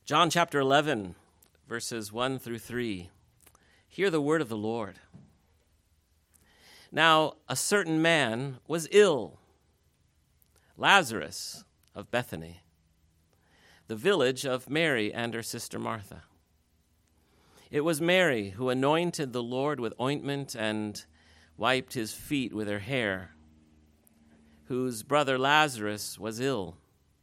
John chapter 11, verses 1 through 3. Hear the word of the Lord. Now, a certain man was ill, Lazarus of Bethany, the village of Mary and her sister Martha. It was Mary who anointed the Lord with ointment and wiped his feet with her hair, whose brother Lazarus was ill.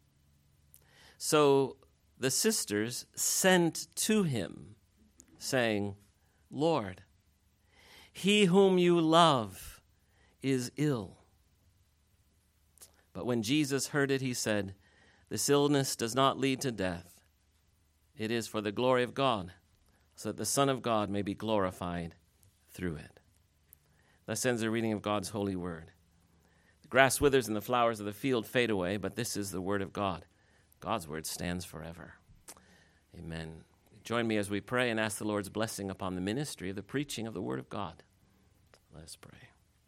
So the sisters sent to him, saying, Lord, he whom you love is ill. But when Jesus heard it, he said, this illness does not lead to death. It is for the glory of God, so that the Son of God may be glorified through it. Thus ends the reading of God's holy word. The grass withers and the flowers of the field fade away, but this is the word of God. God's word stands forever. Amen. Join me as we pray and ask the Lord's blessing upon the ministry of the preaching of the word of God. Let us pray.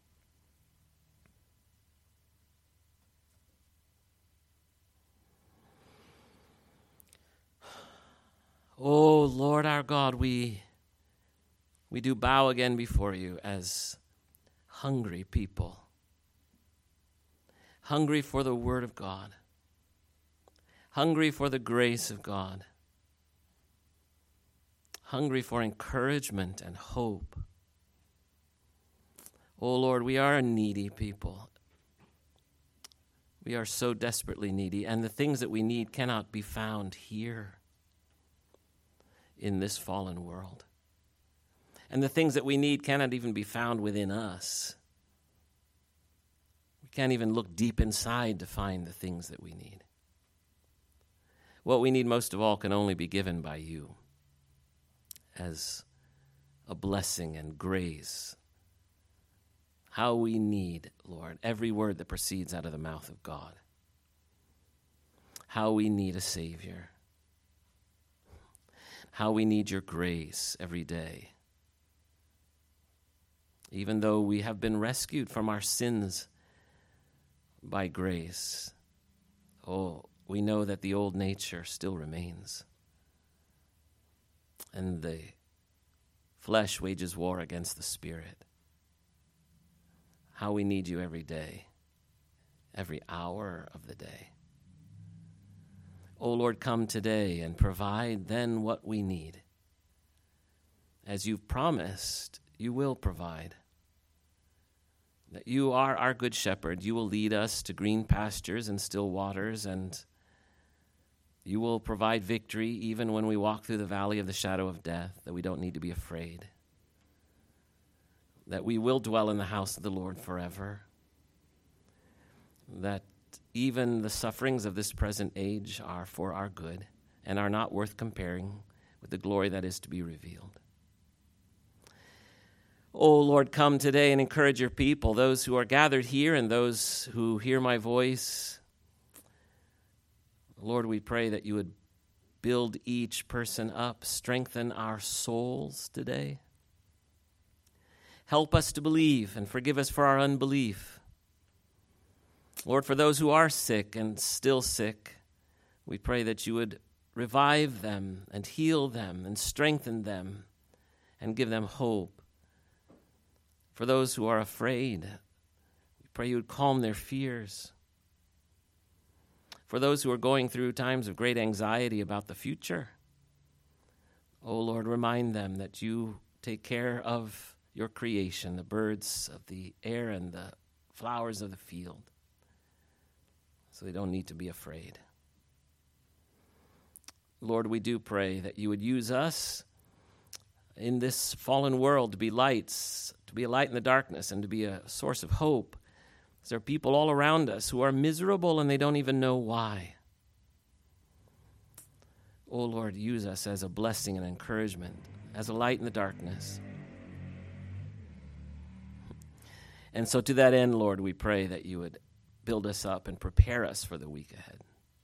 Oh, Lord our God, we do bow again before you as hungry people, hungry for the word of God, hungry for the grace of God, hungry for encouragement and hope. Oh, Lord, we are a needy people. We are so desperately needy, and the things that we need cannot be found here in this fallen world. And the things that we need cannot even be found within us. We can't even look deep inside to find the things that we need. What we need most of all can only be given by you as a blessing and grace. How we need, Lord, every word that proceeds out of the mouth of God. How we need a Savior. How we need your grace every day. Even though we have been rescued from our sins by grace, we know that the old nature still remains. And the flesh wages war against the spirit. How we need you every day, every hour of the day. Oh, Lord, come today and provide then what we need. As you've promised, you will provide. That you are our good shepherd. You will lead us to green pastures and still waters, and you will provide victory even when we walk through the valley of the shadow of death, that we don't need to be afraid. That we will dwell in the house of the Lord forever. That even the sufferings of this present age are for our good and are not worth comparing with the glory that is to be revealed. Oh, Lord, come today and encourage your people, those who are gathered here and those who hear my voice. Lord, we pray that you would build each person up, strengthen our souls today. Help us to believe and forgive us for our unbelief. Lord, for those who are sick and still sick, we pray that you would revive them and heal them and strengthen them and give them hope. For those who are afraid, we pray you would calm their fears. For those who are going through times of great anxiety about the future, oh Lord, remind them that you take care of your creation, the birds of the air and the flowers of the field, so they don't need to be afraid. Lord, we do pray that you would use us in this fallen world to be lights, to be a light in the darkness and to be a source of hope. There are people all around us who are miserable and they don't even know why. Oh Lord, use us as a blessing and encouragement, as a light in the darkness. And so to that end, Lord, we pray that you would build us up and prepare us for the week ahead.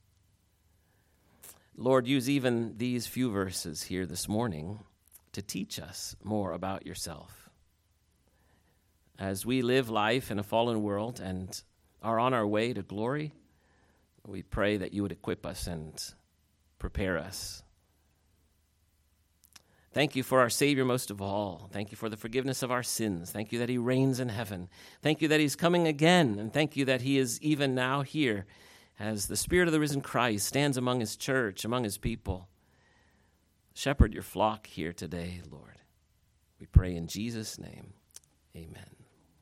Lord, use even these few verses here this morning to teach us more about yourself. As we live life in a fallen world and are on our way to glory, we pray that you would equip us and prepare us Thank you for our Savior most of all. Thank you for the forgiveness of our sins. Thank you that he reigns in heaven. Thank you that he's coming again. And thank you that he is even now here as the Spirit of the risen Christ stands among his church, among his people. Shepherd your flock here today, Lord. We pray in Jesus' name. Amen.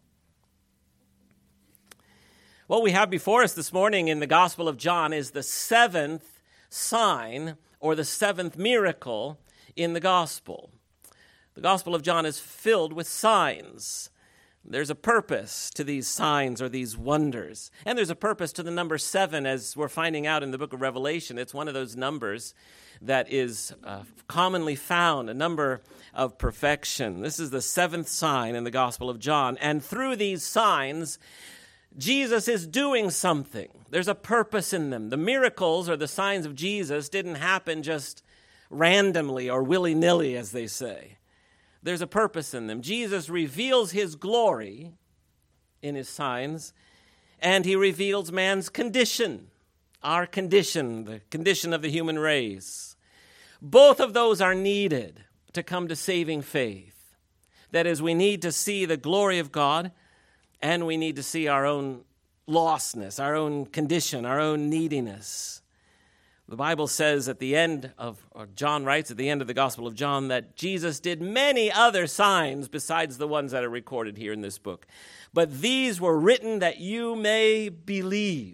What we have before us this morning in the Gospel of John is the seventh sign or the seventh miracle in the Gospel. The Gospel of John is filled with signs. There's a purpose to these signs or these wonders. And there's a purpose to the number 7, as we're finding out in the book of Revelation. It's one of those numbers that is commonly found, a number of perfection. This is the 7th sign in the Gospel of John. And through these signs, Jesus is doing something. There's a purpose in them. The miracles or the signs of Jesus didn't happen just randomly or willy-nilly, as they say. There's a purpose in them. Jesus reveals his glory in his signs, and he reveals man's condition, our condition, the condition of the human race. Both of those are needed to come to saving faith. That is, we need to see the glory of God, and we need to see our own lostness, our own condition, our own neediness. The Bible says at the end of, or John writes at the end of the Gospel of John, that Jesus did many other signs besides the ones that are recorded here in this book. But these were written that you may believe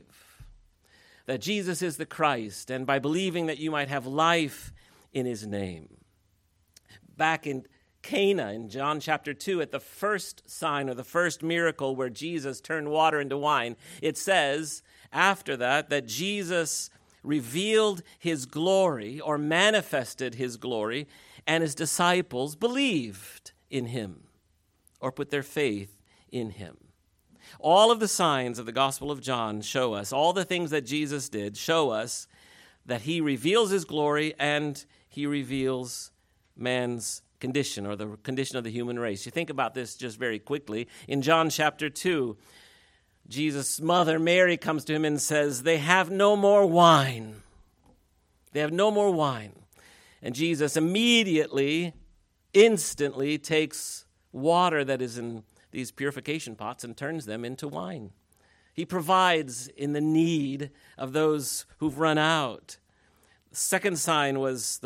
that Jesus is the Christ, and by believing that you might have life in his name. Back in Cana in John chapter 2, at the first sign or the first miracle where Jesus turned water into wine, it says after that Jesus revealed his glory or manifested his glory, and his disciples believed in him or put their faith in him. All of the signs of the Gospel of John show us, all the things that Jesus did show us that he reveals his glory and he reveals man's condition or the condition of the human race. You think about this just very quickly. In John chapter 2, Jesus' mother, Mary, comes to him and says, they have no more wine. They have no more wine. And Jesus immediately, instantly takes water that is in these purification pots and turns them into wine. He provides in the need of those who've run out. The second sign was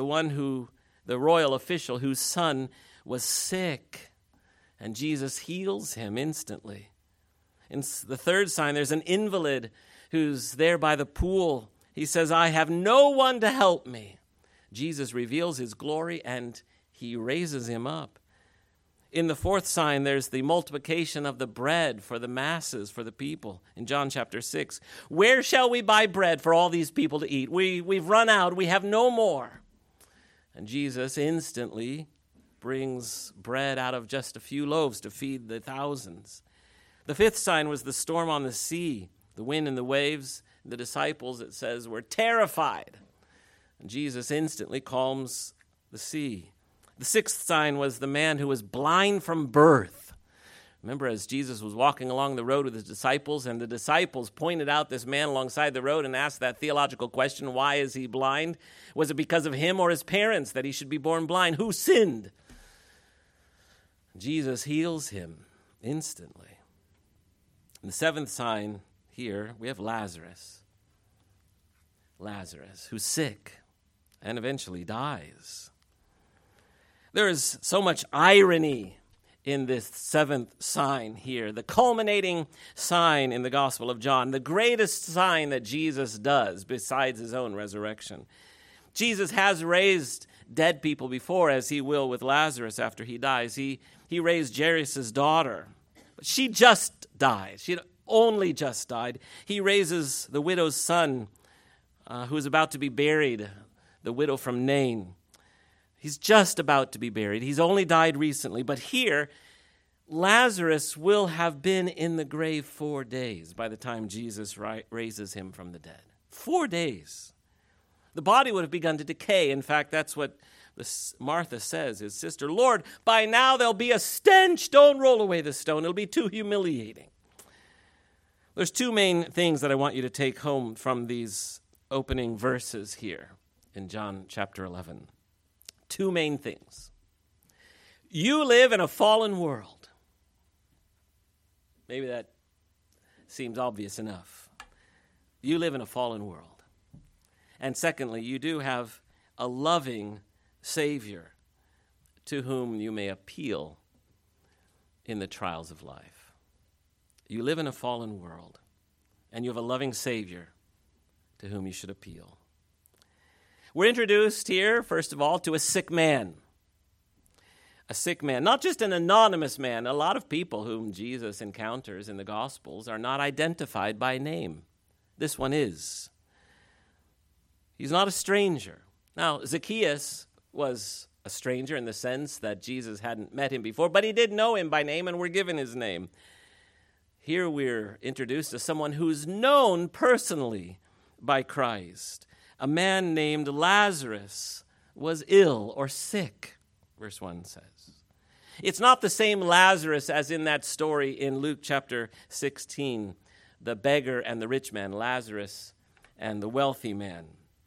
the royal official whose son was sick, and Jesus heals him instantly. In the third sign, there's an invalid who's there by the pool. He says, I have no one to help me. Jesus reveals his glory and he raises him up. In the fourth sign, there's the multiplication of the bread for the masses, for the people. In John chapter 6, where shall we buy bread for all these people to eat? We've run out. We have no more. And Jesus instantly brings bread out of just a few loaves to feed the thousands. The fifth sign was the storm on the sea, the wind and the waves. The disciples, it says, were terrified. And Jesus instantly calms the sea. The sixth sign was the man who was blind from birth. Remember, as Jesus was walking along the road with his disciples, and the disciples pointed out this man alongside the road and asked that theological question, why is he blind? Was it because of him or his parents that he should be born blind? Who sinned? Jesus heals him instantly. In the seventh sign here, we have Lazarus. Lazarus, who's sick and eventually dies. There is so much irony in this seventh sign here, the culminating sign in the Gospel of John, the greatest sign that Jesus does besides his own resurrection. Jesus has raised dead people before, as he will with Lazarus after he dies. He raised Jairus' daughter. She just died. She had only just died. He raises the widow's son who is about to be buried, the widow from Nain. He's just about to be buried. He's only died recently. But here, Lazarus will have been in the grave 4 days by the time Jesus raises him from the dead. 4 days. The body would have begun to decay. In fact, that's what Martha says, his sister. Lord, by now there'll be a stench. Don't roll away the stone. It'll be too humiliating. There's two main things that I want you to take home from these opening verses here in John chapter 11. Two main things. You live in a fallen world. Maybe that seems obvious enough. You live in a fallen world. And secondly, you do have a loving Savior to whom you may appeal in the trials of life. You live in a fallen world, and you have a loving Savior to whom you should appeal. We're introduced here, first of all, to a sick man. A sick man, not just an anonymous man. A lot of people whom Jesus encounters in the Gospels are not identified by name. This one is. He's not a stranger. Now, Zacchaeus was a stranger in the sense that Jesus hadn't met him before, but he did know him by name and were given his name. Here we're introduced to someone who's known personally by Christ. A man named Lazarus was ill or sick, verse 1 says. It's not the same Lazarus as in that story in Luke chapter 16, the beggar and the rich man, Lazarus and the wealthy man.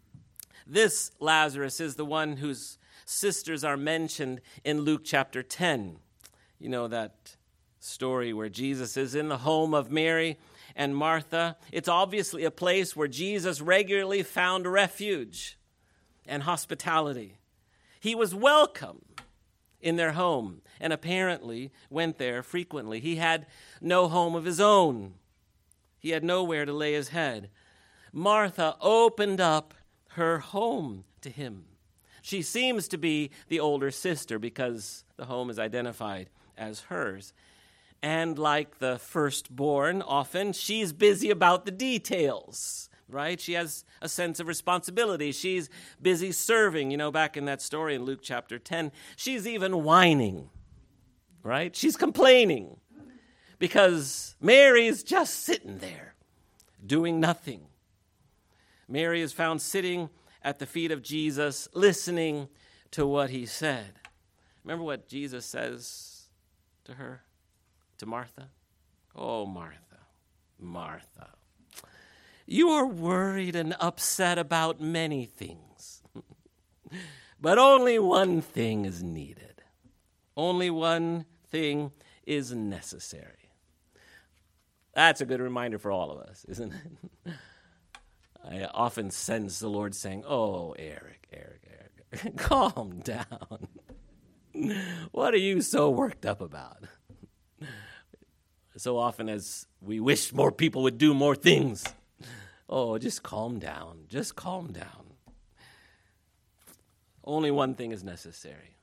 This Lazarus is the one whose sisters are mentioned in Luke chapter 10. You know that story where Jesus is in the home of Mary and Martha. It's obviously a place where Jesus regularly found refuge and hospitality. He was welcome in their home and apparently went there frequently. He had no home of his own. He had nowhere to lay his head. Martha opened up her home to him. She seems to be the older sister because the home is identified as hers. And like the firstborn, often she's busy about the details, right? She has a sense of responsibility. She's busy serving. You know, back in that story in Luke chapter 10, she's even whining, right? She's complaining because Mary's just sitting there doing nothing. Mary is found sitting at the feet of Jesus, listening to what he said. Remember what Jesus says to her? To Martha? Oh, Martha, Martha, you are worried and upset about many things, but only one thing is needed. Only one thing is necessary. That's a good reminder for all of us, isn't it? I often sense the Lord saying, oh, Eric, calm down. What are you so worked up about? So often as we wish more people would do more things. Oh, just calm down. Just calm down. Only one thing is necessary.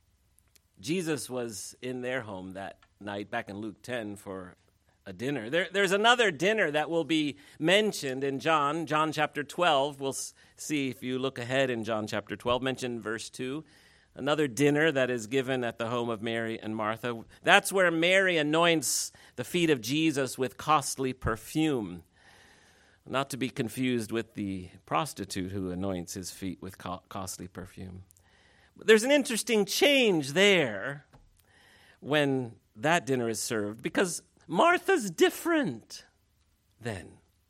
Jesus was in their home that night back in Luke 10 for a dinner. There's another dinner that will be mentioned in John chapter 12. We'll see if you look ahead in John chapter 12, mentioned verse 2. Another dinner that is given at the home of Mary and Martha. That's where Mary anoints the feet of Jesus with costly perfume. Not to be confused with the prostitute who anoints his feet with costly perfume. But there's an interesting change there when that dinner is served, because Martha's different then.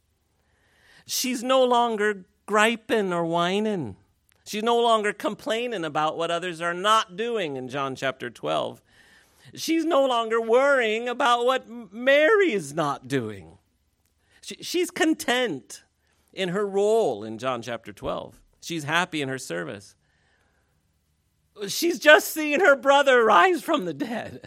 She's no longer griping or whining. She's no longer complaining about what others are not doing in John chapter 12. She's no longer worrying about what Mary is not doing. She's content in her role in John chapter 12. She's happy in her service. She's just seen her brother rise from the dead.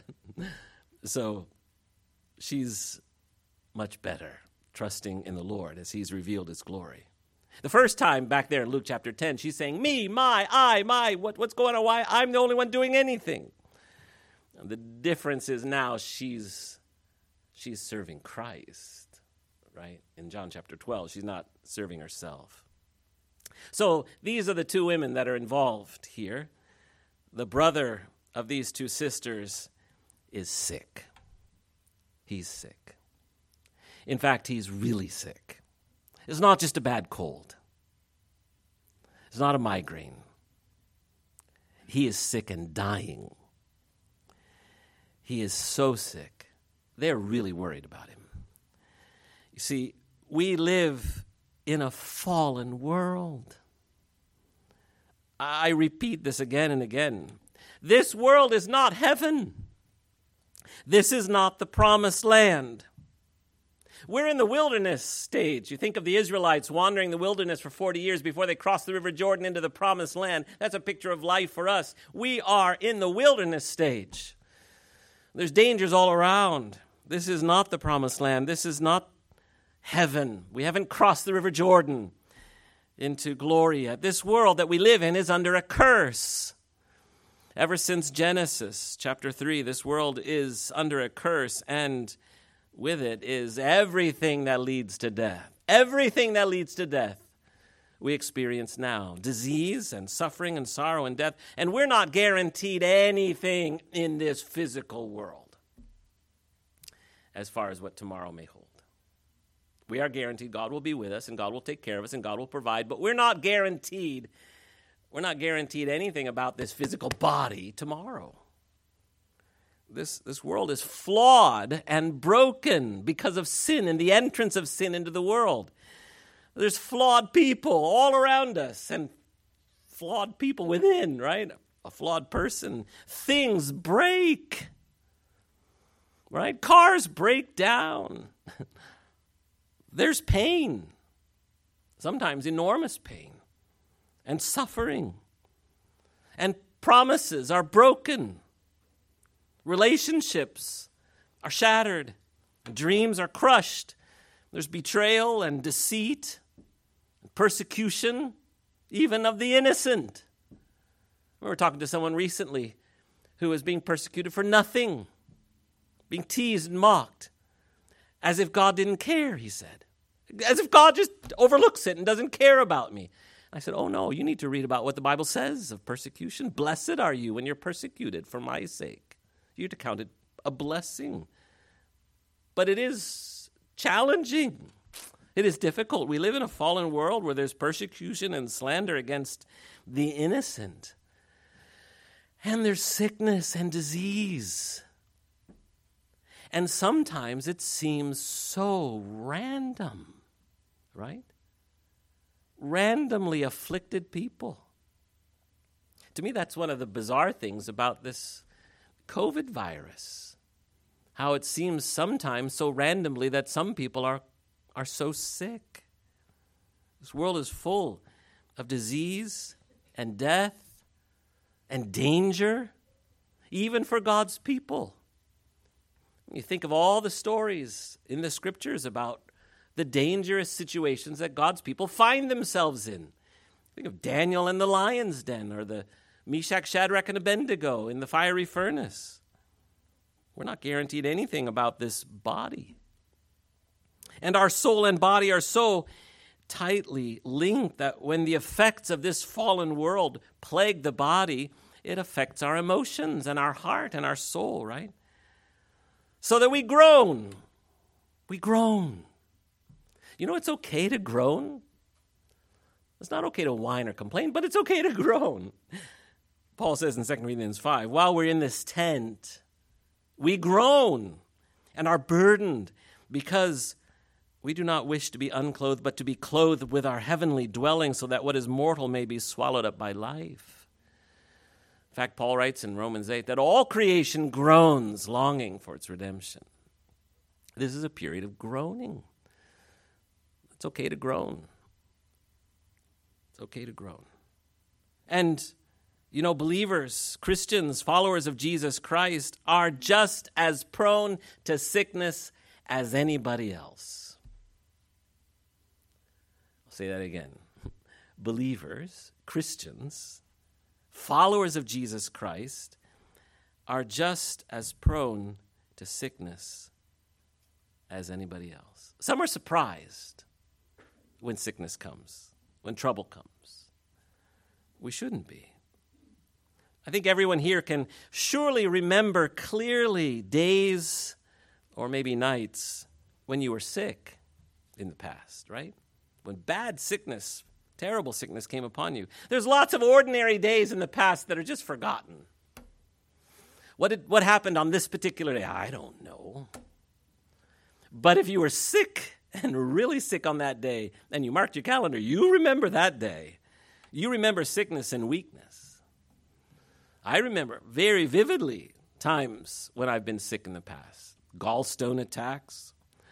So she's much better, trusting in the Lord as he's revealed his glory. The first time back there in Luke chapter 10, she's saying, me, my, what's going on? Why? I'm the only one doing anything. And the difference is now she's serving Christ, right? In John chapter 12, she's not serving herself. So these are the two women that are involved here. The brother of these two sisters is sick. He's sick. In fact, he's really sick. It's not just a bad cold. It's not a migraine. He is sick and dying. He is so sick. They're really worried about him. You see, we live in a fallen world. I repeat this again and again. This world is not heaven. This is not the promised land. We're in the wilderness stage. You think of the Israelites wandering the wilderness for 40 years before they crossed the River Jordan into the promised land. That's a picture of life for us. We are in the wilderness stage. There's dangers all around. This is not the promised land. This is not heaven. We haven't crossed the River Jordan into glory yet. This world that we live in is under a curse. Ever since Genesis chapter 3, this world is under a curse, and with it is everything that leads to death. Everything that leads to death we experience now. Disease and suffering and sorrow and death. And we're not guaranteed anything in this physical world as far as what tomorrow may hold. We are guaranteed God will be with us and God will take care of us and God will provide, but we're not guaranteed anything about this physical body tomorrow. This world is flawed and broken because of sin and the entrance of sin into the world. There's flawed people all around us and flawed people within, right? A flawed person. Things break, right? Cars break down. There's pain, sometimes enormous pain and suffering. And promises are broken. Relationships are shattered. Dreams are crushed. There's betrayal and deceit, persecution, even of the innocent. We were talking to someone recently who was being persecuted for nothing, being teased and mocked, as if God didn't care, he said. As if God just overlooks it and doesn't care about me. I said, oh no, you need to read about what the Bible says of persecution. Blessed are you when you're persecuted for my sake. You're to count it a blessing. But it is challenging. It is difficult. We live in a fallen world where there's persecution and slander against the innocent. And there's sickness and disease. And sometimes it seems so random, right? Randomly afflicted people. To me, that's one of the bizarre things about this COVID virus. How it seems sometimes so randomly that some people are so sick. This world is full of disease and death and danger, even for God's people. You think of all the stories in the scriptures about the dangerous situations that God's people find themselves in. Think of Daniel in the lion's den, or the Meshach, Shadrach, and Abednego in the fiery furnace. We're not guaranteed anything about this body. And our soul and body are so tightly linked that when the effects of this fallen world plague the body, it affects our emotions and our heart and our soul, right? So that we groan. We groan. You know, it's okay to groan. It's not okay to whine or complain, but it's okay to groan. Paul says in 2 Corinthians 5, while we're in this tent, we groan and are burdened because we do not wish to be unclothed, but to be clothed with our heavenly dwelling so that what is mortal may be swallowed up by life. In fact, Paul writes in Romans 8 that all creation groans, longing for its redemption. This is a period of groaning. It's okay to groan. It's okay to groan. And, you know, believers, Christians, followers of Jesus Christ are just as prone to sickness as anybody else. I'll say that again. Believers, Christians, followers of Jesus Christ are just as prone to sickness as anybody else. Some are surprised when sickness comes, when trouble comes. We shouldn't be. I think everyone here can surely remember clearly days or maybe nights when you were sick in the past, right? When bad sickness, terrible sickness came upon you. There's lots of ordinary days in the past that are just forgotten. What happened on this particular day? I don't know. But if you were sick and really sick on that day, and you marked your calendar, you remember that day. You remember sickness and weakness. I remember very vividly times when I've been sick in the past. Gallstone attacks,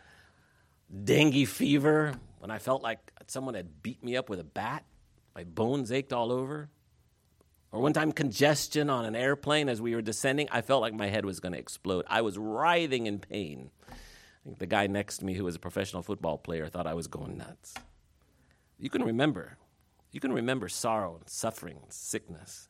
dengue fever, when I felt like someone had beat me up with a bat. My bones ached all over. Or one time congestion on an airplane as we were descending. I felt like my head was going to explode. I was writhing in pain. I think the guy next to me who was a professional football player thought I was going nuts. You can remember sorrow and suffering and sickness.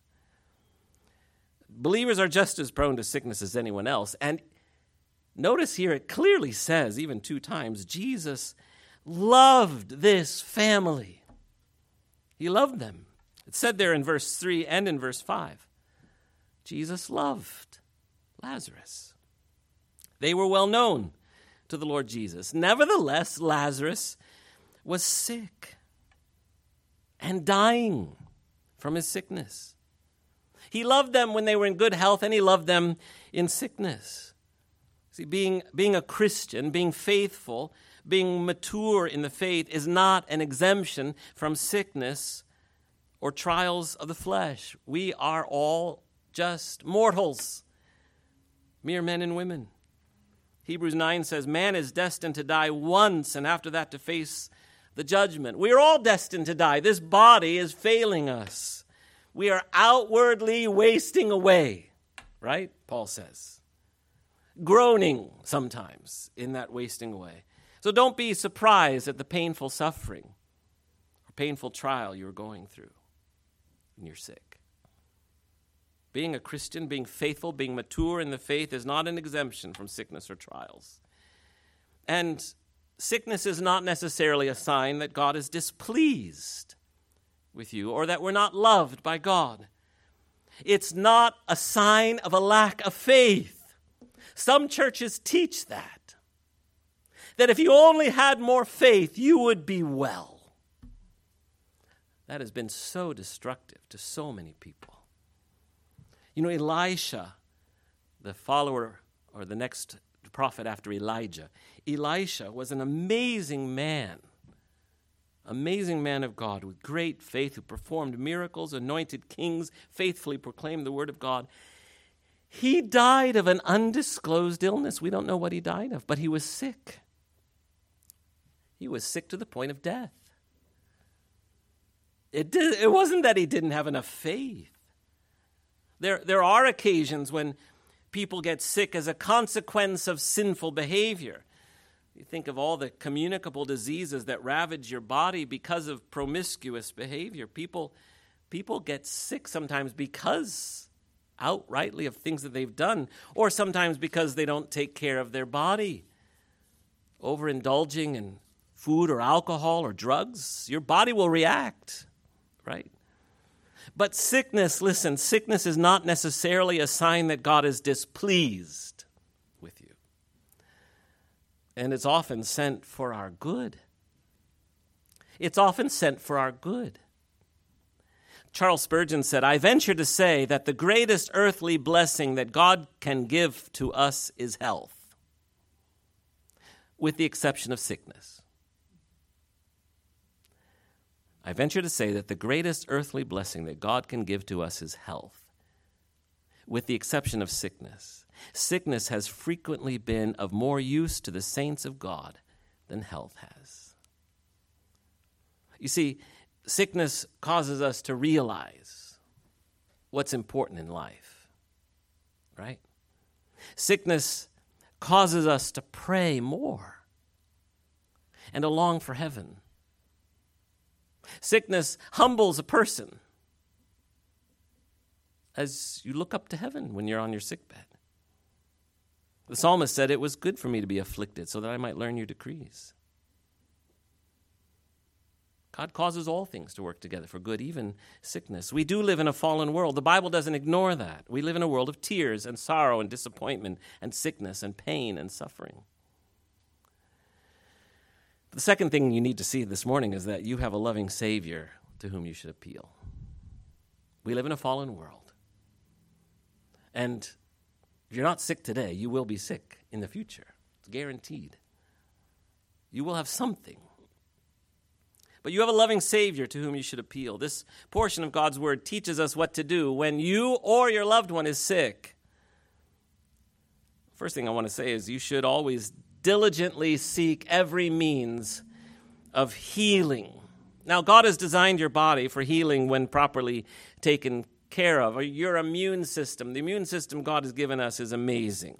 Believers are just as prone to sickness as anyone else. And notice here it clearly says, even 2 times, Jesus loved this family. He loved them. It said there in verse 3 and in verse 5. Jesus loved Lazarus. They were well known to the Lord Jesus. Nevertheless, Lazarus was sick and dying from his sickness. He loved them when they were in good health, and he loved them in sickness. See, being a Christian, being faithful, being mature in the faith is not an exemption from sickness or trials of the flesh. We are all just mortals, mere men and women. Hebrews 9 says, man is destined to die once, and after that to face the judgment. We are all destined to die. This body is failing us. We are outwardly wasting away, right? Paul says. Groaning sometimes in that wasting away. So don't be surprised at the painful suffering or painful trial you're going through when you're sick. Being a Christian, being faithful, being mature in the faith is not an exemption from sickness or trials. And sickness is not necessarily a sign that God is displeased with you or that we're not loved by God. It's not a sign of a lack of faith. Some churches teach that if you only had more faith, you would be well. That has been so destructive to so many people. You know, Elisha, the follower or the next prophet after Elijah, Elisha was an amazing man of God with great faith who performed miracles, anointed kings, faithfully proclaimed the word of God. He died of an undisclosed illness. We don't know what he died of, but he was sick. He was sick to the point of death. It wasn't that he didn't have enough faith. There are occasions when people get sick as a consequence of sinful behavior. You think of all the communicable diseases that ravage your body because of promiscuous behavior. People get sick sometimes because outrightly of things that they've done, or sometimes because they don't take care of their body. Overindulging in food or alcohol or drugs, your body will react, right? But sickness, listen, sickness is not necessarily a sign that God is displeased with you. And it's often sent for our good. It's often sent for our good. Charles Spurgeon said, I venture to say that the greatest earthly blessing that God can give to us is health, with the exception of sickness. I venture to say that the greatest earthly blessing that God can give to us is health, with the exception of sickness. Sickness has frequently been of more use to the saints of God than health has. You see, sickness causes us to realize what's important in life, right? Sickness causes us to pray more and to long for heaven. Sickness humbles a person as you look up to heaven when you're on your sickbed. The psalmist said, it was good for me to be afflicted so that I might learn your decrees. God causes all things to work together for good, even sickness. We do live in a fallen world. The Bible doesn't ignore that. We live in a world of tears and sorrow and disappointment and sickness and pain and suffering. The second thing you need to see this morning is that you have a loving Savior to whom you should appeal. We live in a fallen world. And if you're not sick today, you will be sick in the future. It's guaranteed. You will have something. But you have a loving Savior to whom you should appeal. This portion of God's word teaches us what to do when you or your loved one is sick. First thing I want to say is you should always diligently seek every means of healing. Now, God has designed your body for healing when properly taken care of. Your immune system, the immune system God has given us is amazing.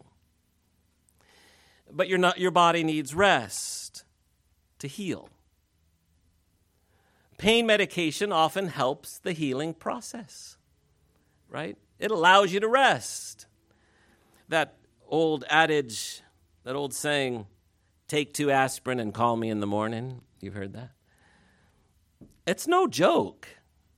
But your body needs rest to heal. Pain medication often helps the healing process, right? It allows you to rest. That old adage, that old saying, take 2 aspirin and call me in the morning. You've heard that? It's no joke.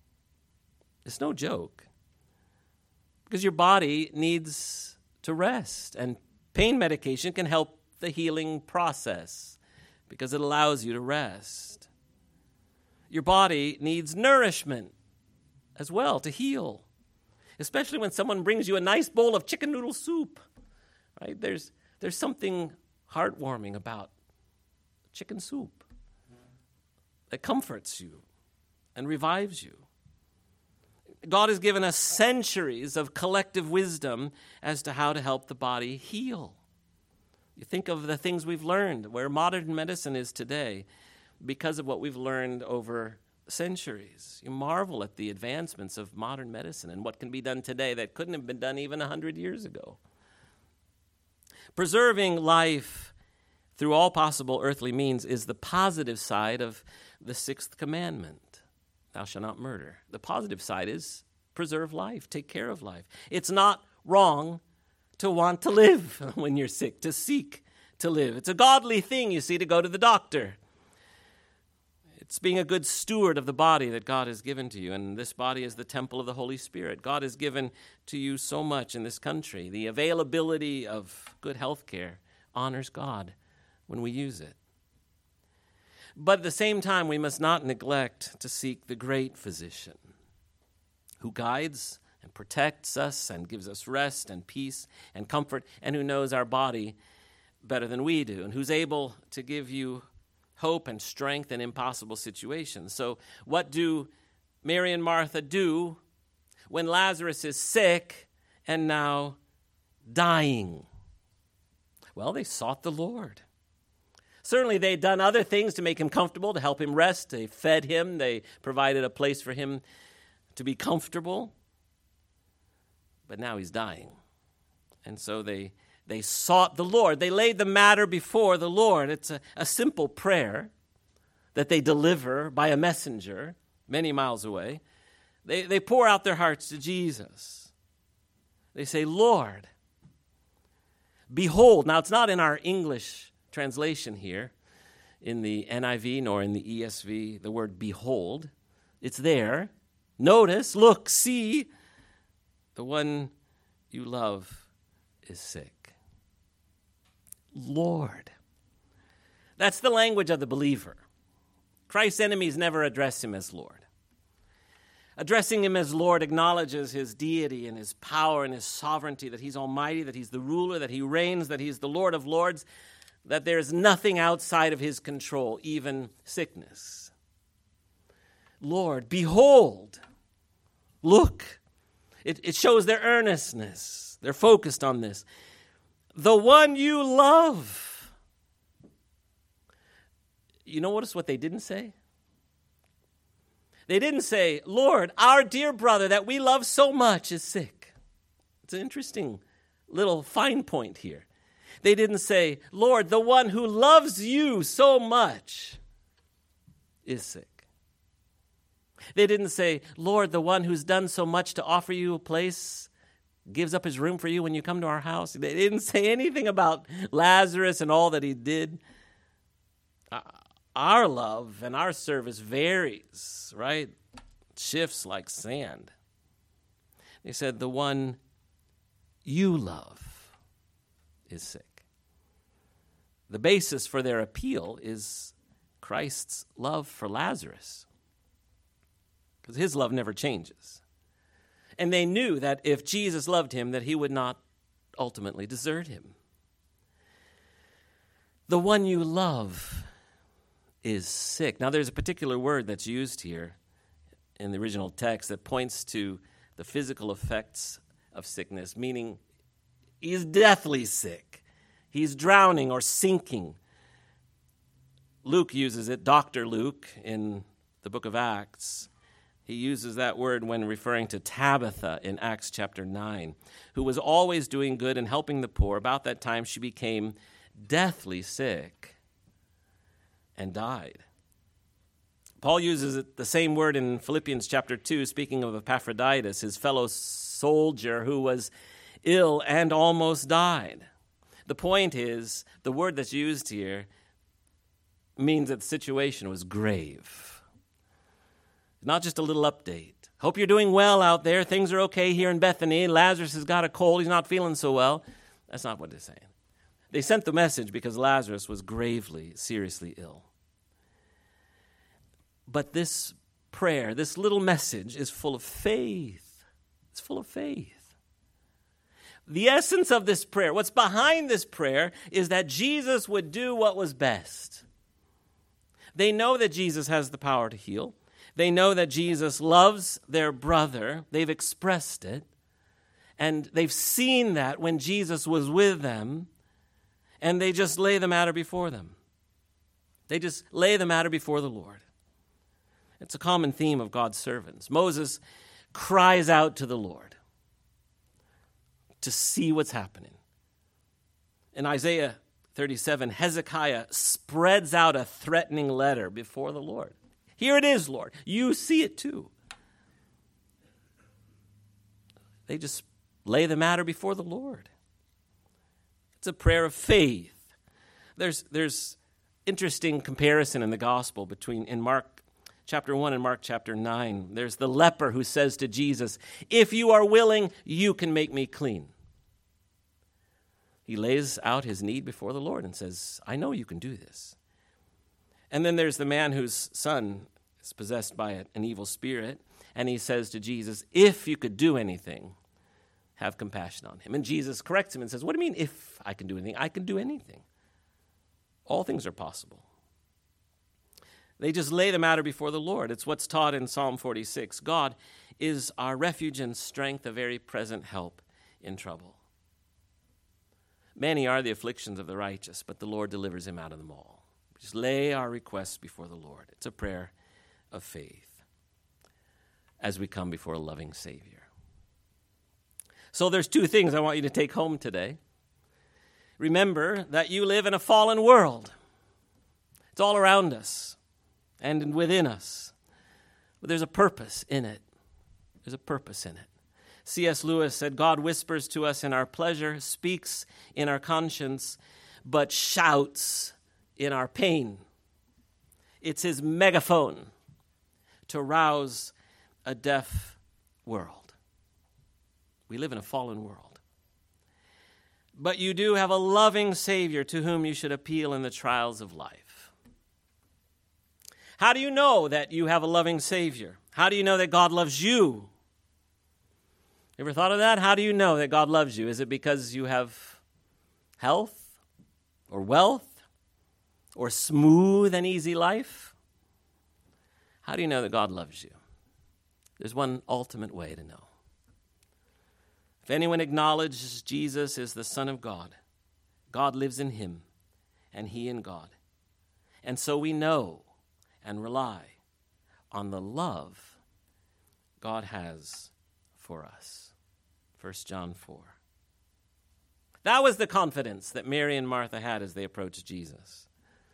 It's no joke. Because your body needs to rest. And pain medication can help the healing process because it allows you to rest. Your body needs nourishment as well to heal. Especially when someone brings you a nice bowl of chicken noodle soup. Right? There's something heartwarming about chicken soup that comforts you and revives you. God has given us centuries of collective wisdom as to how to help the body heal. You think of the things we've learned, where modern medicine is today, because of what we've learned over centuries. You marvel at the advancements of modern medicine and what can be done today that couldn't have been done even 100 years ago. Preserving life through all possible earthly means is the positive side of the 6th commandment. Thou shalt not murder. The positive side is preserve life, take care of life. It's not wrong to want to live when you're sick, to seek to live. It's a godly thing, you see, to go to the doctor. It's being a good steward of the body that God has given to you, and this body is the temple of the Holy Spirit. God has given to you so much in this country. The availability of good health care honors God when we use it. But at the same time, we must not neglect to seek the great physician who guides and protects us and gives us rest and peace and comfort, and who knows our body better than we do, and who's able to give you hope and strength in impossible situations. So what do Mary and Martha do when Lazarus is sick and now dying? Well, they sought the Lord. Certainly they'd done other things to make him comfortable, to help him rest. They fed him. They provided a place for him to be comfortable. But now he's dying. And so they sought the Lord. They laid the matter before the Lord. It's a simple prayer that they deliver by a messenger many miles away. They pour out their hearts to Jesus. They say, Lord, behold. Now, it's not in our English translation here, in the NIV nor in the ESV, the word behold. It's there. Notice, look, see, the one you love is sick. Lord. That's the language of the believer. Christ's enemies never address him as Lord. Addressing him as Lord acknowledges his deity and his power and his sovereignty, that he's almighty, that he's the ruler, that he reigns, that he's the Lord of lords, that there's nothing outside of his control, even sickness. Lord, behold, look. It shows their earnestness. They're focused on this. The one you love. You notice what they didn't say? They didn't say, Lord, our dear brother that we love so much is sick. It's an interesting little fine point here. They didn't say, Lord, the one who loves you so much is sick. They didn't say, Lord, the one who's done so much to offer you a place, gives up his room for you when you come to our house. They didn't say anything about Lazarus and all that he did. Our love and our service varies, right? It shifts like sand. They said, the one you love is sick. The basis for their appeal is Christ's love for Lazarus, because his love never changes. And they knew that if Jesus loved him, that he would not ultimately desert him. The one you love is sick. Now, there's a particular word that's used here in the original text that points to the physical effects of sickness, meaning he's deathly sick. He's drowning or sinking. Luke uses it, Dr. Luke, in the book of Acts. He uses that word when referring to Tabitha in Acts chapter 9, who was always doing good and helping the poor. About that time, she became deathly sick and died. Paul uses the same word in Philippians chapter 2, speaking of Epaphroditus, his fellow soldier who was ill and almost died. The point is, the word that's used here means that the situation was grave. Not just a little update. Hope you're doing well out there. Things are okay here in Bethany. Lazarus has got a cold. He's not feeling so well. That's not what they're saying. They sent the message because Lazarus was gravely, seriously ill. But this prayer, this little message is full of faith. It's full of faith. The essence of this prayer, what's behind this prayer, is that Jesus would do what was best. They know that Jesus has the power to heal. They know that Jesus loves their brother. They've expressed it. And they've seen that when Jesus was with them. And they just lay the matter before them. They just lay the matter before the Lord. It's a common theme of God's servants. Moses cries out to the Lord to see what's happening. In Isaiah 37, Hezekiah spreads out a threatening letter before the Lord. Here it is, Lord. You see it too. They just lay the matter before the Lord. It's a prayer of faith. There's interesting comparison in the gospel in Mark chapter 1 and Mark chapter 9. There's the leper who says to Jesus, "If you are willing, you can make me clean." He lays out his need before the Lord and says, "I know you can do this." And then there's the man whose son is possessed by an evil spirit, and he says to Jesus, "If you could do anything, have compassion on him." And Jesus corrects him and says, "What do you mean, if I can do anything? I can do anything. All things are possible." They just lay the matter before the Lord. It's what's taught in Psalm 46. God is our refuge and strength, a very present help in trouble. Many are the afflictions of the righteous, but the Lord delivers him out of them all. We just lay our requests before the Lord. It's a prayer of faith as we come before a loving Savior. So there's two things I want you to take home today. Remember that you live in a fallen world. It's all around us and within us. But there's a purpose in it. There's a purpose in it. C.S. Lewis said, God whispers to us in our pleasure, speaks in our conscience, but shouts in our pain. It's his megaphone to rouse a deaf world. We live in a fallen world. But you do have a loving Savior to whom you should appeal in the trials of life. How do you know that you have a loving Savior? How do you know that God loves you? Ever thought of that? How do you know that God loves you? Is it because you have health or wealth or smooth and easy life? How do you know that God loves you? There's one ultimate way to know. If anyone acknowledges Jesus is the Son of God, God lives in him and he in God. And so we know and rely on the love God has for us. 1 John 4. That was the confidence that Mary and Martha had as they approached Jesus.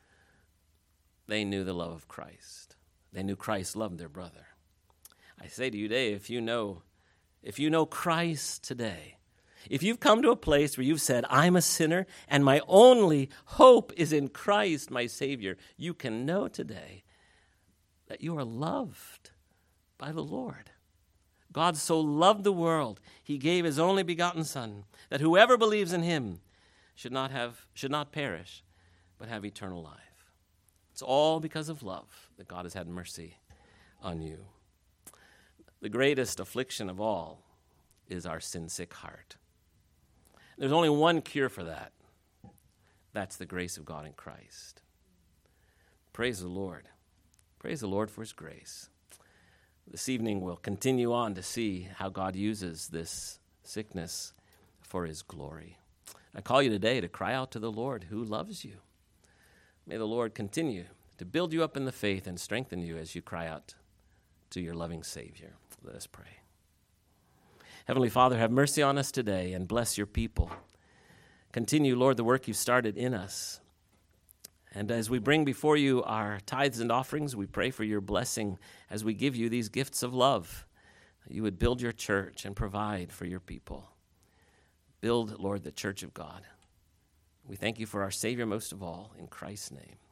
They knew the love of Christ. They knew Christ loved their brother. I say to you today, if you know Christ today, if you've come to a place where you've said, I'm a sinner and my only hope is in Christ, my Savior, you can know today that you are loved by the Lord. God so loved the world, he gave his only begotten Son, that whoever believes in him should not perish, but have eternal life. It's all because of love that God has had mercy on you. The greatest affliction of all is our sin-sick heart. There's only one cure for that. That's the grace of God in Christ. Praise the Lord. Praise the Lord for his grace. This evening we'll continue on to see how God uses this sickness for his glory. I call you today to cry out to the Lord who loves you. May the Lord continue to build you up in the faith and strengthen you as you cry out to your loving Savior. Let us pray. Heavenly Father, have mercy on us today and bless your people. Continue, Lord, the work you've started in us. And as we bring before you our tithes and offerings, we pray for your blessing as we give you these gifts of love, that you would build your church and provide for your people. Build, Lord, the church of God. We thank you for our Savior most of all, in Christ's name.